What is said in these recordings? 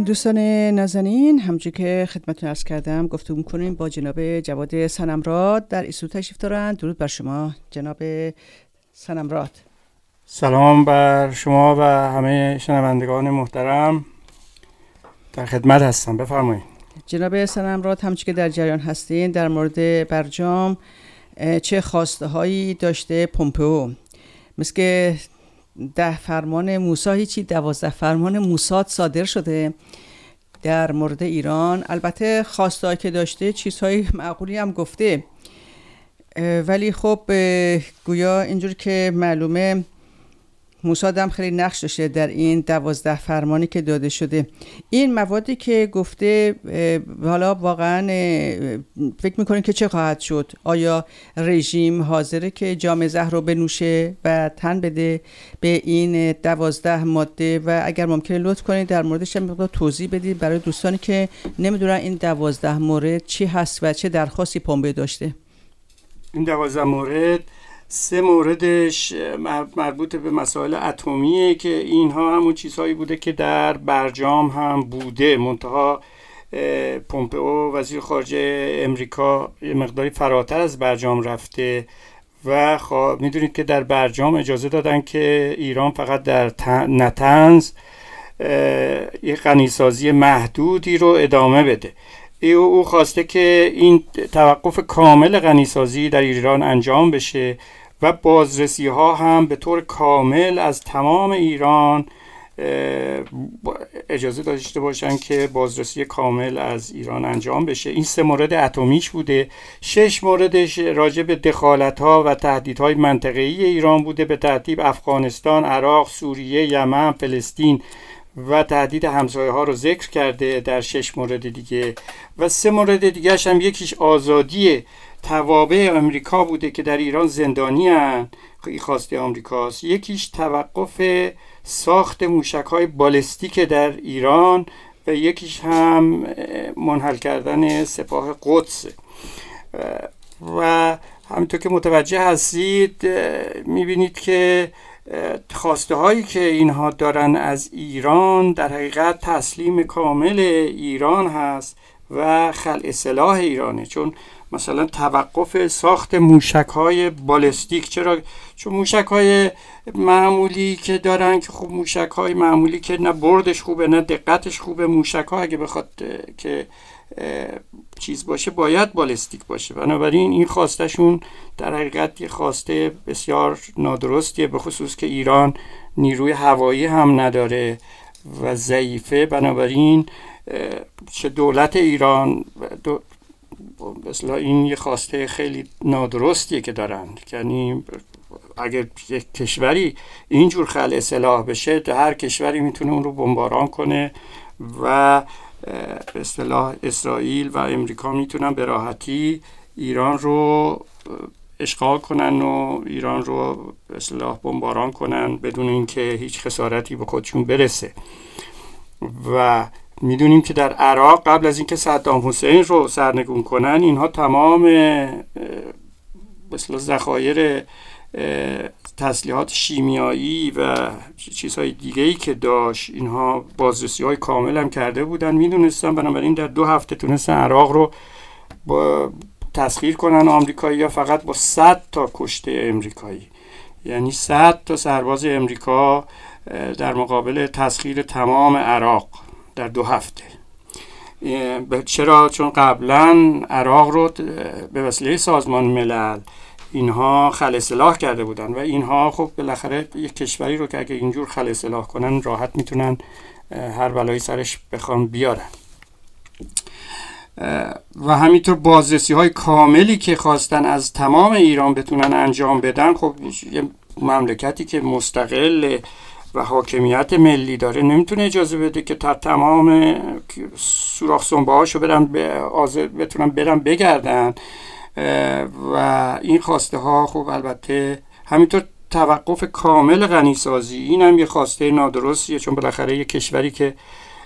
دوستان نازنین، همونجور که خدمتتون عرض کردم گفتگو می‌کنیم با جناب جواد صنمراد در استودیو تشریف دارن. درود بر شما جناب صنمراد. سلام بر شما و همه شنوندگان محترم، در خدمت هستم. بفرمایید. جناب صنمراد، همونجور که در جریان هستین در مورد برجام چه خواسته هایی داشته پومپئو؟ مثل که 10 فرمان موسی هیچی 12 فرمان موساد صادر شده در مورد ایران. البته خواسته‌ای که داشته چیزهای معقولی هم گفته، ولی خب گویا اینجور که معلومه موساد هم خیلی نقش داشته در این 12 فرمانی که داده شده. این موادی که گفته حالا واقعا فکر میکنین که چه خواهد شد؟ آیا رژیم حاضره که جام زهر رو بنوشه و تن بده به این 12 ماده؟ و اگر ممکنه لطف کنید در موردش هم مقدار توضیح بدید برای دوستانی که نمیدونن این 12 مورد چی هست و چه درخواستی پومپئو داشته. این 12 مورد 3 موردش مربوط به مسائل اتمیه که اینها همون چیزهایی بوده که در برجام هم بوده، منتها پومپئو وزیر خارجه امریکا یه مقداری فراتر از برجام رفته و میدونید که در برجام اجازه دادن که ایران فقط در نطنز یه غنیسازی محدودی رو ادامه بده. او خواسته که این توقف کامل غنیسازی در ایران انجام بشه و بازرسی ها هم به طور کامل از تمام ایران اجازه داشته باشن که بازرسی کامل از ایران انجام بشه. این 3 مورد اتمیش بوده. 6 موردش راجع به دخالت ها و تهدیدهای منطقه‌ای ایران بوده، به ترتیب افغانستان، عراق، سوریه، یمن، فلسطین و تهدید همسایه ها رو ذکر کرده در 6 مورد دیگه. و 3 مورد دیگه هم یکیش آزادی توابع امریکا بوده که در ایران زندانی هستند، خواسته آمریکاست. یکیش توقف ساخت موشک‌های بالستیک در ایران و یکیش هم منحل کردن سپاه قدس. و همینطور که متوجه هستید میبینید که خواسته هایی که اینها دارن از ایران در حقیقت تسلیم کامل ایران هست و خلع سلاح ایرانه. چون مثلا توقف ساخت موشک‌های بالستیک، چرا؟ چون موشک‌های معمولی که دارن که خب موشک‌های معمولی که نه بردش خوبه نه دقتش خوبه، موشک‌ها اگه بخواد که چیز باشه باید بالستیک باشه. بنابراین این خواستشون در حقیقت یه خواسته بسیار نادرستیه، به خصوص که ایران نیروی هوایی هم نداره و ضعیفه. بنابراین چه دولت ایران مثلا این یه خواسته خیلی نادرستیه که دارن. یعنی اگر یک کشوری اینجور خلع سلاح بشه، هر کشوری میتونه اون رو بمباران کنه و به اصطلاح اسرائیل و امریکا میتونن به راحتی ایران رو اشغال کنن و ایران رو به اصطلاح بمباران کنن بدون اینکه هیچ خسارتی به خودشون برسه. و میدونیم که در عراق قبل از اینکه صدام حسین رو سرنگون کنن، اینها تمام به اصطلاح ذخایر تسلیحات شیمیایی و چیزهای دیگه‌ای که داشت اینها بازرسی‌های کامل هم کرده بودن، میدونستن. بنابراین در 2 هفته تونستن عراق رو تسخیر کنن آمریکایی‌ها فقط با 100 تا کشته امریکایی. یعنی 100 تا سرباز امریکا در مقابل تسخیر تمام عراق در 2 هفته. چرا؟ چون قبلا عراق رو به وسیله سازمان ملل اینها خلع سلاح کرده بودن و اینها خب بالاخره یک کشوری رو که اگه اینجور خلع سلاح کنن راحت میتونن هر بلایی سرش بخوان بیارن. و همینطور بازرسی های کاملی که خواستن از تمام ایران بتونن انجام بدن. خب یه مملکتی که مستقل و حاکمیت ملی داره نمیتونه اجازه بده که تا تمام سوراخ سنبه هاشو بتونن برن بگردن. و این خواسته ها خب البته همینطور توقف کامل غنیسازی، این هم یه خواسته نادرستیه، چون بالاخره یه کشوری که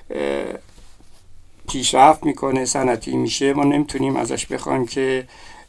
پیشرفت میکنه، صنعتی میشه، ما نمیتونیم ازش بخوایم که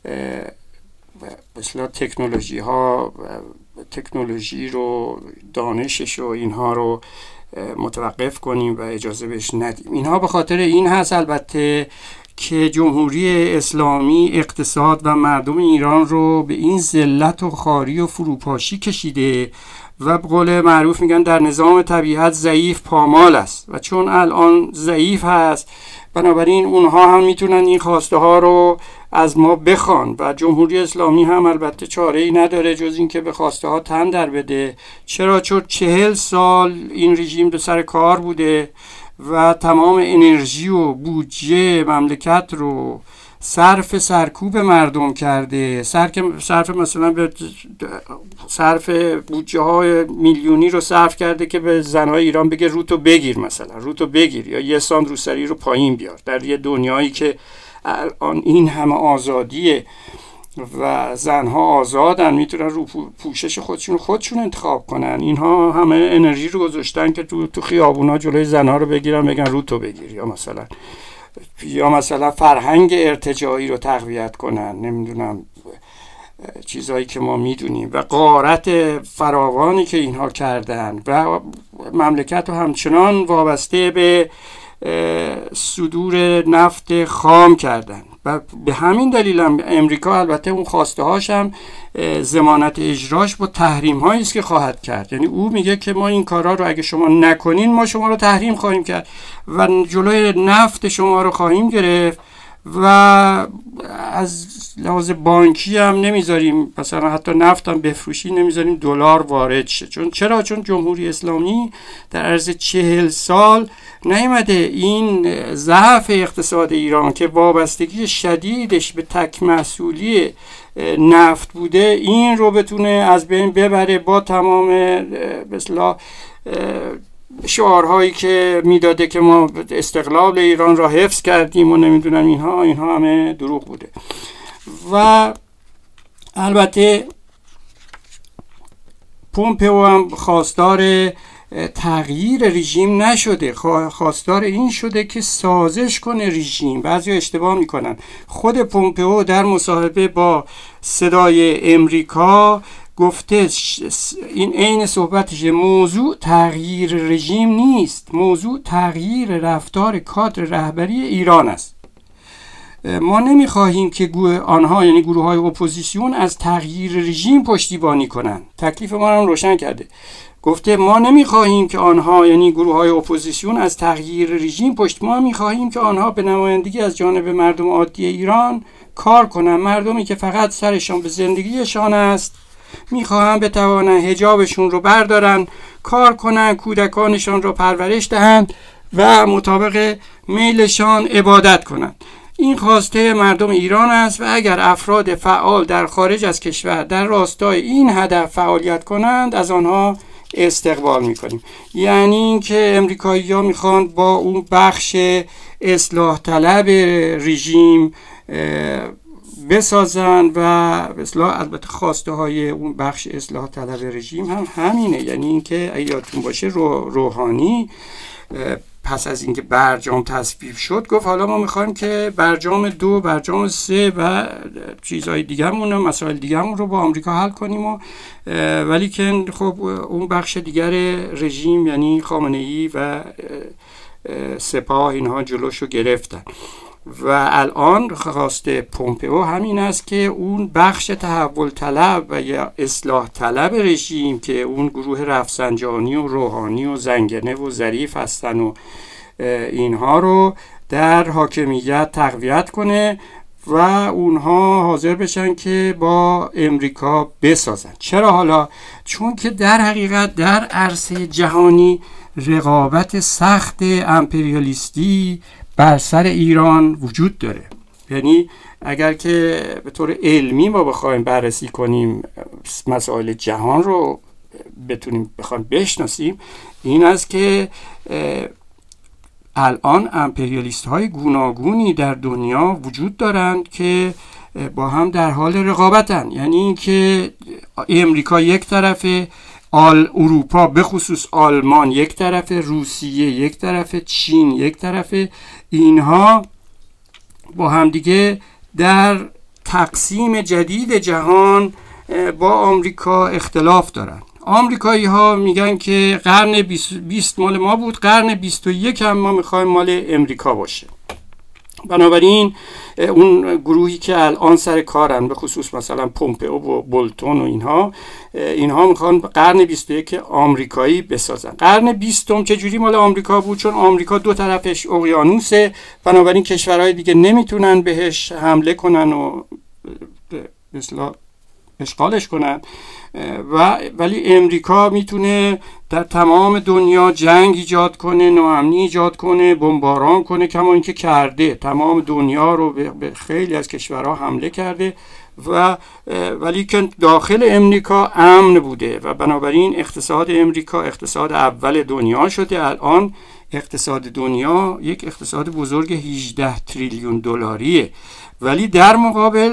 مثلا تکنولوژی رو، دانشش و اینها رو متوقف کنیم و اجازه بهش ندیم. اینها به خاطر این هست البته که جمهوری اسلامی اقتصاد و مردم ایران رو به این ذلت و خواری و فروپاشی کشیده و به قول معروف میگن در نظام طبیعت ضعیف پامال است و چون الان ضعیف هست بنابراین اونها هم میتونن این خواسته ها رو از ما بخوان و جمهوری اسلامی هم البته چاره ای نداره جز این که به خواسته ها تن در بده. چرا؟ چون 40 سال این رژیم سر کار بوده و تمام انرژی و بودجه مملکت رو سرکوب مردم کرده. صرف بودجه های میلیونی رو صرف کرده که به زنهای ایران بگه روتو بگیر، مثلا روتو بگیر یا یه ساند روسری رو پایین بیار، در یه دنیایی که الان این همه آزادیه و زنها آزادن، میتونن رو پوشش خودشون انتخاب کنن. اینها همه انرژی رو گذاشتن که تو خیابونا جلوی زنها رو بگیرن بگن روتو بگیر یا مثلا فرهنگ ارتجاعی رو تقویت کنن، نمیدونم چیزهایی که ما میدونیم و غارت فراوانی که اینها کردن و مملکت رو همچنان وابسته به صدور نفت خام کردن و به همین دلیل هم امریکا البته اون خواسته هاش هم ضمانت اجراش با تحریم هایی است که خواهد کرد. یعنی او میگه که ما این کارا رو اگه شما نکنین ما شما رو تحریم خواهیم کرد و جلوی نفت شما رو خواهیم گرفت و از لحاظ بانکی هم نمیذاریم، مثلا حتی نفت هم بفروشی نمیذاریم دلار وارد شه. چرا؟ چون جمهوری اسلامی در عرض 40 سال نیامده این ضعف اقتصاد ایران که وابستگی شدیدش به تک محصولی نفت بوده این رو بتونه از بین ببره با تمام مثلا شعارهایی که میداده که ما استقلال ایران را حفظ کردیم و نمیدونم اینها همه دروغ بوده. و البته پومپئو هم خواستار تغییر رژیم نشده، خواستار این شده که سازش کنه رژیم. بعضی اشتباه میکنن. خود پومپئو در مصاحبه با صدای امریکا گفته این عین صحبتش، موضوع تغییر رژیم نیست، موضوع تغییر رفتار کادر رهبری ایران است. ما نمیخواهیم که آنها یعنی گروه های اپوزیسیون از تغییر رژیم پشتیبانی کنند. تکلیف ما رو روشن کرده. گفته ما نمیخواهیم که آنها یعنی گروه های اپوزیسیون از تغییر رژیم ما میخواهیم که آنها به نمایندگی از جانب مردم عادی ایران کار کنند. مردمی که فقط سرشان به زندگیشان است میخواهند بتوانند حجابشون رو بردارن، کار کنن، کودکانشان رو پرورش دهند و مطابق میلشان عبادت کنند. این خواسته مردم ایران است و اگر افراد فعال در خارج از کشور در راستای این هدف فعالیت کنند از آنها استقبال میکنیم. یعنی اینکه امریکایی‌ها میخوان با اون بخش اصلاح طلب رژیم بسازن و اصلاح البته خواسته های اون بخش اصلاح طلب رژیم هم همینه. یعنی اینکه اگه یادتون باشه روحانی پس از اینکه برجام تصویب شد گفت حالا ما میخوایم که برجام 2، برجام 3 و چیزهای دیگرمون، مسائل دیگرمون رو با آمریکا حل کنیم ولی که خب اون بخش دیگر رژیم یعنی خامنه‌ای و سپاه اینها جلوشو گرفتن و الان خواسته پومپئو همین است که اون بخش تحول طلب و یا اصلاح طلب رژیم که اون گروه رفسنجانی و روحانی و زنگنه و ظریف هستن و اینها رو در حاکمیت تقویت کنه و اونها حاضر بشن که با امریکا بسازن. چرا حالا؟ چون که در حقیقت در عرصه جهانی رقابت سخت امپریالیستی بر سر ایران وجود داره. یعنی اگر که به طور علمی ما بخوایم بررسی کنیم مسائل جهان رو بخوایم بشناسیم این است که الان امپریالیست های گوناگونی در دنیا وجود دارند که با هم در حال رقابتن. یعنی اینکه امریکا یک طرفه، اروپا به خصوص آلمان یک طرف، روسیه یک طرف، چین یک طرف، اینها با همدیگه در تقسیم جدید جهان با آمریکا اختلاف دارن. آمریکایی ها میگن که قرن 20 مال ما بود، قرن 21 هم ما میخوایم مال امریکا باشه. بنابراین اون گروهی که الان سر کارن، به خصوص مثلا پومپئو و بولتون و اینها میخوان قرن 21 آمریکایی بسازن. قرن 20 چجوری مال آمریکا بود؟ چون آمریکا دو طرفش اقیانوسه، بنابراین کشورهای دیگه نمیتونن بهش حمله کنن و مثلا اشغالش کنن، ولی امریکا میتونه در تمام دنیا جنگ ایجاد کنه، ناامنی ایجاد کنه، بمباران کنه، کما اینکه کرده. تمام دنیا رو به خیلی از کشورها حمله کرده ولی که داخل امریکا امن بوده و بنابراین اقتصاد امریکا اقتصاد اول دنیا شده. الان اقتصاد دنیا یک اقتصاد بزرگ 18 تریلیون دلاریه، ولی در مقابل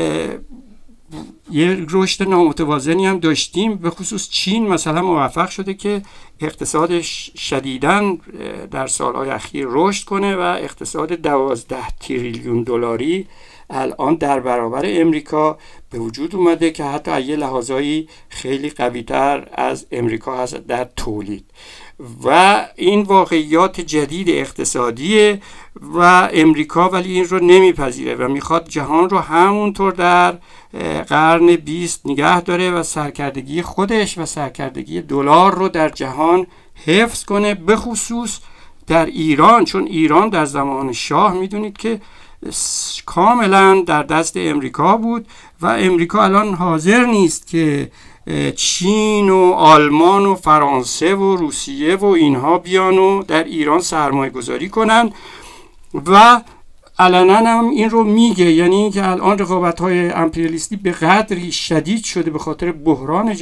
یه رشد نامتوازنی هم داشتیم. به خصوص چین مثلا موفق شده که اقتصادش شدیداً در سالهای اخیر رشد کنه و اقتصاد 12 تریلیون دلاری الان در برابر امریکا به وجود اومده که حتی یه لحاظایی خیلی قوی‌تر از امریکا هست در تولید. و این واقعیات جدید اقتصادیه و امریکا ولی این رو نمیپذیره و میخواد جهان رو همونطور در قرن 20 نگه داره و سرکردگی خودش و سرکردگی دلار رو در جهان حفظ کنه، به خصوص در ایران، چون ایران در زمان شاه میدونید که کاملا در دست امریکا بود و امریکا الان حاضر نیست که چین و آلمان و فرانسه و روسیه و اینها بیان و در ایران سرمایه گذاری کنن و علنا هم این رو میگه. یعنی که الان رقابت‌های امپریالیستی به قدری شدید شده به خاطر بحران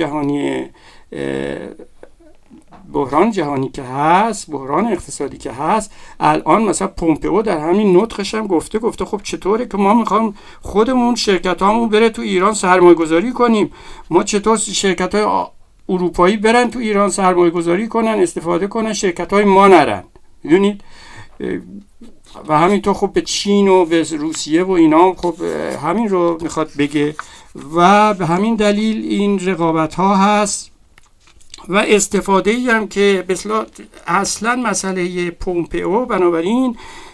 جهانی که هست، بحران اقتصادی که هست. الان مثلا پومپئو در همین نطقش هم گفته خب چطوره که ما میخوام خودمون شرکتامون بره تو ایران سرمایه گذاری کنیم، ما چطور شرکت‌های اروپایی برن تو ایران سرمایه گذاری کنن، استفاده کنن، شرکت‌های ما نرن. میدونید و همینطور خب به چین و به روسیه و اینا خب همین رو میخواد بگه و به همین دلیل این رقابت ها هست و استفاده ای هم که اصلا مسئله پومپئو بنابراین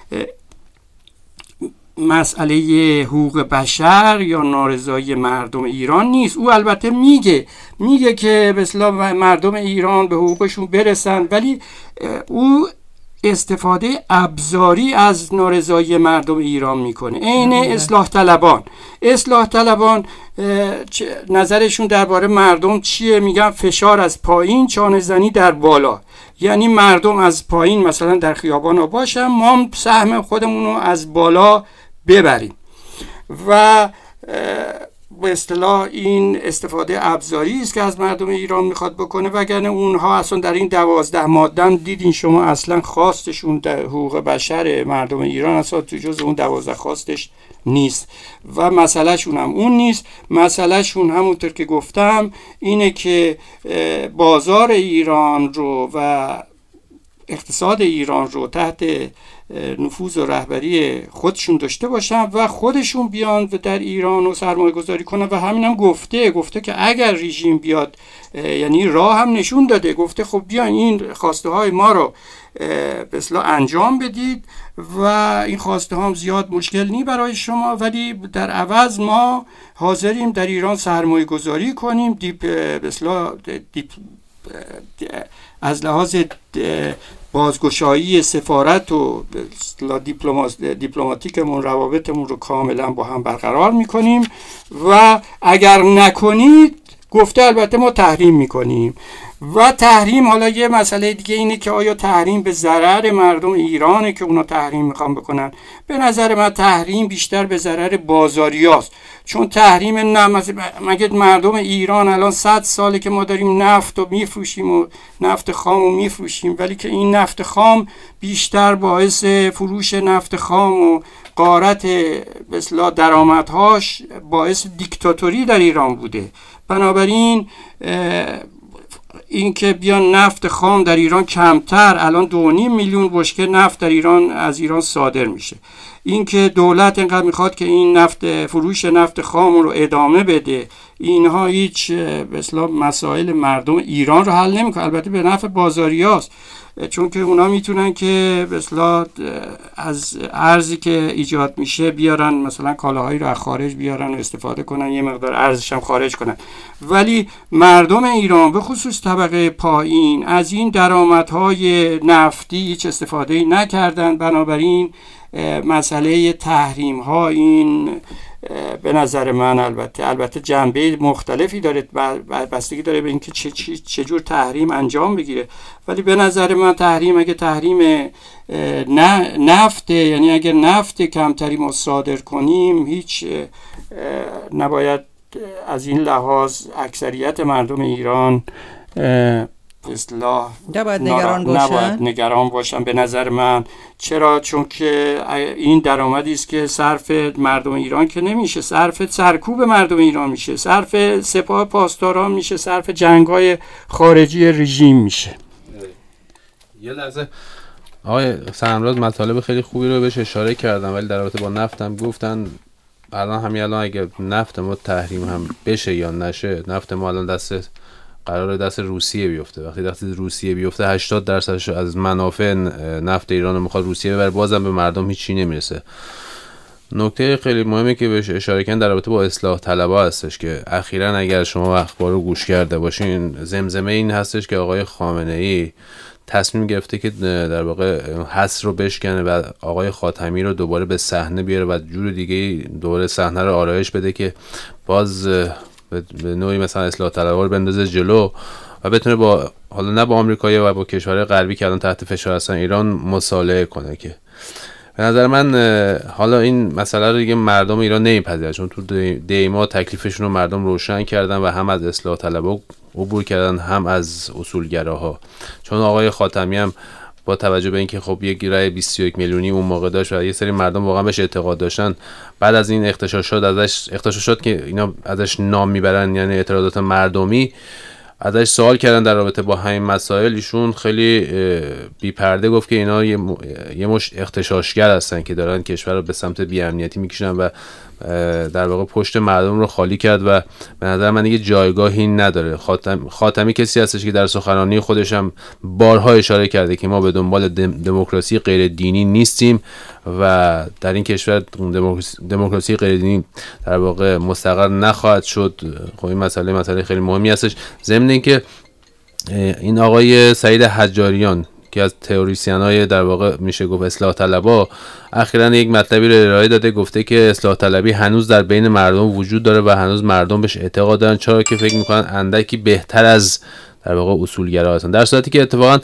مسئله حقوق بشر یا نارضایی مردم ایران نیست. او البته میگه که مردم ایران به حقوقشون برسن، ولی او استفاده ابزاری از نارضایی مردم ایران میکنه. عین اصلاح طلبان نظرشون درباره مردم چیه؟ میگن فشار از پایین، چانه زنی در بالا. یعنی مردم از پایین مثلا در خیابان باشن، ما سهم خودمون رو از بالا ببریم و به اصطلاح این استفاده ابزاری است که از مردم ایران میخواد بکنه، وگرنه اونها اصلا در این 12 ماده دیدین شما اصلا خواستشون در حقوق بشر مردم ایران اصلا تو جز اون 12 خواستش نیست و مسئله شون هم اون نیست. مسئله شون همونطور که گفتم اینه که بازار ایران رو و اقتصاد ایران رو تحت نفوذ و رهبری خودشون داشته باشن و خودشون بیان و در ایران و سرمایه گذاری کنن و همین هم گفته که اگر رژیم بیاد، یعنی راه هم نشون داده، گفته خب بیان این خواسته های ما رو به اصطلاح انجام بدید و این خواسته ها هم زیاد مشکل نی برای شما، ولی در عوض ما حاضریم در ایران سرمایه گذاری کنیم، به اصطلاح از لحاظ بازگشایی سفارت و دیپلماتیکمون روابطمون رو کاملا با هم برقرار میکنیم و اگر نکنید گفته البته ما تحریم میکنیم. و تحریم، حالا یه مسئله دیگه اینه که آیا تحریم به ضرر مردم ایرانه که اونا تحریم میخوان بکنن؟ به نظر من تحریم بیشتر به ضرر بازاریاست، چون تحریم مگه مردم ایران الان 100 ساله که ما داریم نفت رو میفروشیم و نفت خام رو میفروشیم، ولی که این نفت خام بیشتر باعث فروش نفت خام و غارت به اصطلاح درآمدهاش باعث دیکتاتوری در ایران بوده. بنابراین این که بیان نفت خام در ایران کمتر، الان 2.5 میلیون بشکه نفت در ایران از ایران صادر میشه، این که دولت اینقدر میخواد که این فروش نفت خام رو ادامه بده، اینها هیچ به اصطلاح مسائل مردم ایران رو حل نمیکنه. البته به نفع بازاریاست، چون که اونا میتونن که به اصطلاح از ارزی که ایجاد میشه بیارن، مثلا کالاهایی رو از خارج بیارن و استفاده کنن، یه مقدار ارزش هم خارج کنن. ولی مردم ایران به خصوص طبقه پایین از این درآمدهای نفتی هیچ استفاده نکردن. بنابراین مسئله تحریم ها این به نظر من البته جنبه مختلفی داره، بستگی داره به اینکه چه جور تحریم انجام بگیره، ولی به نظر من تحریم اگه تحریم نفت، یعنی اگر نفت کمتری ما صادر کنیم، هیچ نباید از این لحاظ اکثریت مردم ایران اصلاح نباید نگران باشن به نظر من. چرا؟ چون که این درآمدی است که صرف مردم ایران که نمیشه، صرف سرکوب مردم ایران میشه، صرف سپاه پاسداران میشه، صرف جنگ‌های خارجی رژیم میشه. یه لحظه آقای سرمراز مطالب خیلی خوبی رو بهش اشاره کردن، ولی در رابطه با نفتم گفتن الان اگه نفت ما تحریم هم بشه یا نشه، نفت ما الان قرار دست روسیه بیفته. وقتی روسیه بیفته 80% از منافع نفت ایران رو میخواد روسیه ببره، بازم به مردم هیچی نمیرسه. نکته خیلی مهمی که بهش اشاره کردن در رابطه با اصلاح طلبها هستش که اخیراً اگر شما اخبار رو گوش کرده باشین، زمزمه این هستش که آقای خامنه‌ای تصمیم گرفته که در واقع حصر رو بشکنه و آقای خاتمی رو دوباره به صحنه بیاره و جور دیگه دوباره صحنه رو آرایش بده که باز به نوعی مثلا اصلاح طلبها رو بندازه جلو و بتونه با حالا نه با آمریکایی و با کشورهای غربی که الان تحت فشار هستن ایران مصالحه کنه. که به نظر من حالا این مسئله رو دیگه مردم ایران نمیپذیرن، چون تو دیما تکلیفشون رو مردم روشن کردن و هم از اصلاح طلبها عبور کردن هم از اصولگراها. چون آقای خاتمی هم با توجه به اینکه خب یک رأی 21 میلیونی اون موقع داشت و یه سری مردم واقعا بهش اعتقاد داشتن، بعد از این اغتشاشات که اینا ازش نام میبرن، یعنی اعتراضات مردمی، ازش سوال کردن در رابطه با همین مسائل. ایشون خیلی بی پرده گفت که اینا یه مشت اغتشاشگر هستن که دارن کشور رو به سمت بی‌امنیتی میکشن و در واقع پشت مردم رو خالی کرد و به نظر من دیگه جایگاهی نداره. خاتمی کسی هستش که در سخنرانی خودش هم بارها اشاره کرده که ما به دنبال دموکراسی غیر دینی نیستیم و در این کشور دموکراسی غیر دینی در واقع مستقر نخواهد شد. خب این مسئله خیلی مهمی هستش. ضمن اینکه این آقای سعید حجاریان که از تئوریسین‌های در واقع میشه گفت اصلاح طلبها، اخیراً یک مطلبی رو ارائه داده، گفته که اصلاح طلبی هنوز در بین مردم وجود داره و هنوز مردم بهش اعتقاد دارن، چرا که فکر میکنن اندکی بهتر از در واقع اصولگرا هستن، در صورتی که اتفاقاً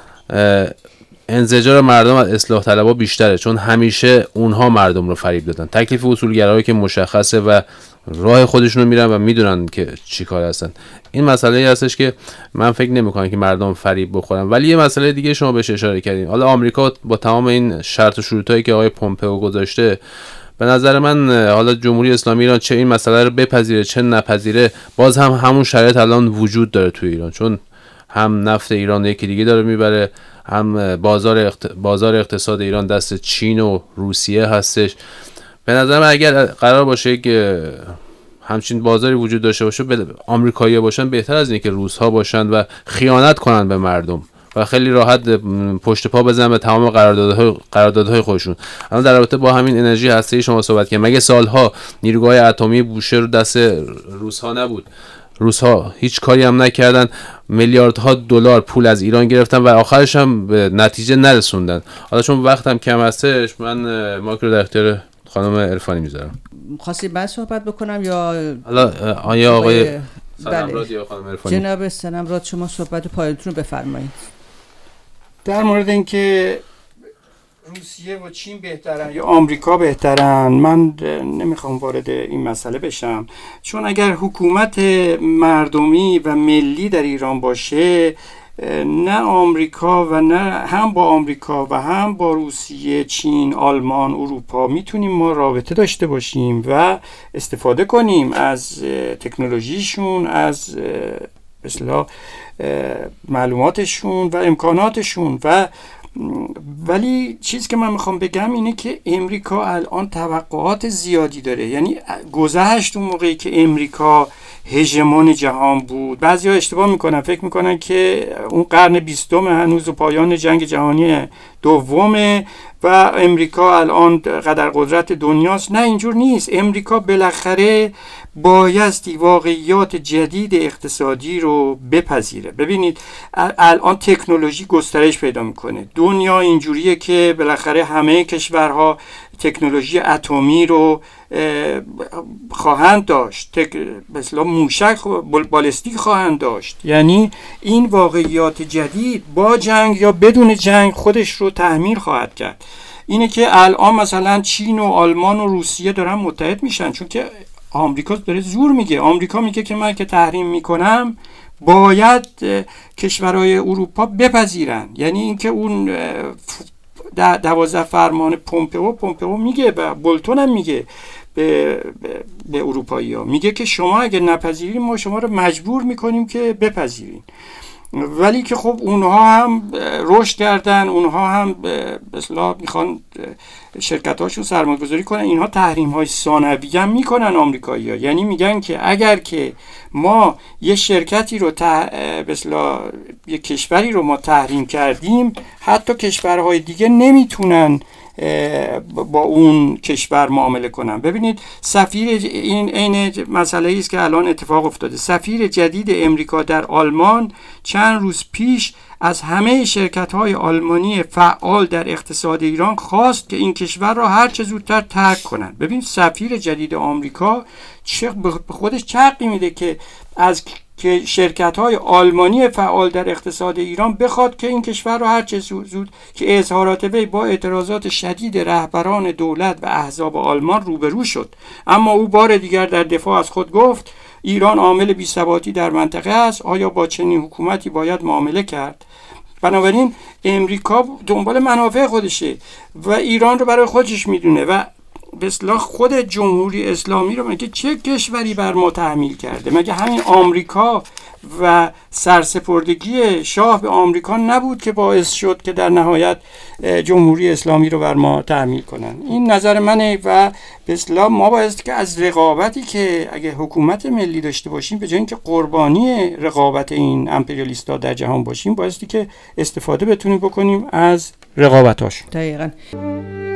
انزجار مردم از اصلاح طلبها بیشتره، چون همیشه اونها مردم رو فریب دادن. تکلیف اصولگرایی که مشخصه و راه خودشونو میرن و میدونن که چی کار هستن. این مسئله هستش که من فکر نمیکنم که مردم فریب بخورن. ولی یه مسئله دیگه شما بهش اشاره کردین، حالا آمریکا با تمام این شرط و شروطایی که آقای پومپئو گذاشته، به نظر من حالا جمهوری اسلامی ایران چه این مسئله رو بپذیره چه نپذیره، باز هم همون شرایط الان وجود داره تو ایران، چون هم نفت ایران یکی دیگه داره میبره، هم بازار اقتصاد ایران دست چین و روسیه هستش. به نظر من اگر قرار باشه که همچین بازاری وجود داشته باشه، آمریکایی‌ها باشن بهتر از اینه که روس‌ها باشن و خیانت کنن به مردم و خیلی راحت پشت پا بزنن به تمام قراردادهای خودشون. الان در رابطه با همین انرژی هسته‌ای شما صحبت کردید، مگه سالها نیروگاه اتمی بوشهر دست روس‌ها نبود؟ روس‌ها هیچ کاری هم نکردن، میلیاردها دلار پول از ایران گرفتن و آخرش هم به نتیجه نرسوندن. حالا چون وقتم کم هستش، من مایک رو در اختیار خانم عرفانی میذارم. خواستی بعد صحبت بکنم یا حالا آقای سنمراد یا خانم عرفانی؟ جناب سنمراد شما صحبت پایانتون رو بفرمایید. در مورد اینکه روسیه و چین بهترن یا آمریکا بهترن، من نمیخوام وارد این مسئله بشم، چون اگر حکومت مردمی و ملی در ایران باشه، نه آمریکا و نه هم با آمریکا و هم با روسیه، چین، آلمان، اروپا میتونیم ما رابطه داشته باشیم و استفاده کنیم از تکنولوژیشون، از به اصطلاح معلوماتشون و امکاناتشون و ولی چیزی که من میخوام بگم اینه که امریکا الان توقعات زیادی داره. یعنی گذشت اون موقعی که امریکا هژمون جهان بود، بعضی‌ها اشتباه میکنن، فکر میکنن که اون قرن 20 هنوز و پایان جنگ جهانی دومه و امریکا الان قدرقدرت دنیاست. نه، اینجور نیست. امریکا بالاخره بایستی واقعیات جدید اقتصادی رو بپذیره. ببینید الان تکنولوژی گسترش پیدا میکنه، دنیا اینجوریه که بالاخره همه کشورها تکنولوژی اتمی رو خواهند داشت، مثلا موشک بالستیک خواهند داشت. یعنی این واقعیات جدید با جنگ یا بدون جنگ خودش رو تحمیل خواهد کرد. اینه که الان مثلا چین و آلمان و روسیه دارن متحد میشن، چون که آمریکا داره زور میگه. آمریکا میگه که من که تحریم میکنم باید کشورهای اروپا بپذیرن. یعنی اینکه اون 12 فرمان پومپئو میگه و بولتون هم میگه به اروپایی ها، میگه که شما اگه نپذیرین ما شما رو مجبور میکنیم که بپذیرین. ولی که خب اونها هم رشد کردن، اونها هم به اصطلاح میخوان شرکت‌هاشون سرمایه‌گذاری کنن. اینها تحریم‌های ثانویه هم میکنن آمریکایی‌ها. یعنی میگن که اگر که ما یه شرکتی رو به اصطلاح یه کشوری رو ما تحریم کردیم، حتی کشورهای دیگه نمیتونن با اون کشور معامله کنن. ببینید سفیر، این عین مسئله است که الان اتفاق افتاده. سفیر جدید امریکا در آلمان چند روز پیش از همه شرکت‌های آلمانی فعال در اقتصاد ایران خواست که این کشور را هر چه زودتر ترک کنند. ببین سفیر جدید آمریکا به خودش چقی میده که از که شرکت‌های آلمانی فعال در اقتصاد ایران بخواد که این کشور را هر چه زود که اظهارات وی با اعتراضات شدید رهبران دولت و احزاب آلمان روبرو شد. اما او بار دیگر در دفاع از خود گفت ایران عامل بی‌ثباتی در منطقه است. آیا با چنین حکومتی باید معامله کرد؟ بنابراین امریکا دنبال منافع خودشه و ایران رو برای خودش میدونه و به اصطلاح خود جمهوری اسلامی رو مگه چه کشوری بر ما تحمیل کرده؟ مگه همین آمریکا و سرسپردگی شاه به آمریکا نبود که باعث شد که در نهایت جمهوری اسلامی رو بر ما تحمیل کنن؟ این نظر منه و به اصطلاح ما باید که از رقابتی که اگه حکومت ملی داشته باشیم به جای اینکه قربانی رقابت این امپریالیست‌ها در جهان باشیم، باید که استفاده بتونیم بکنیم از رقابت‌هاش. دقیقاً.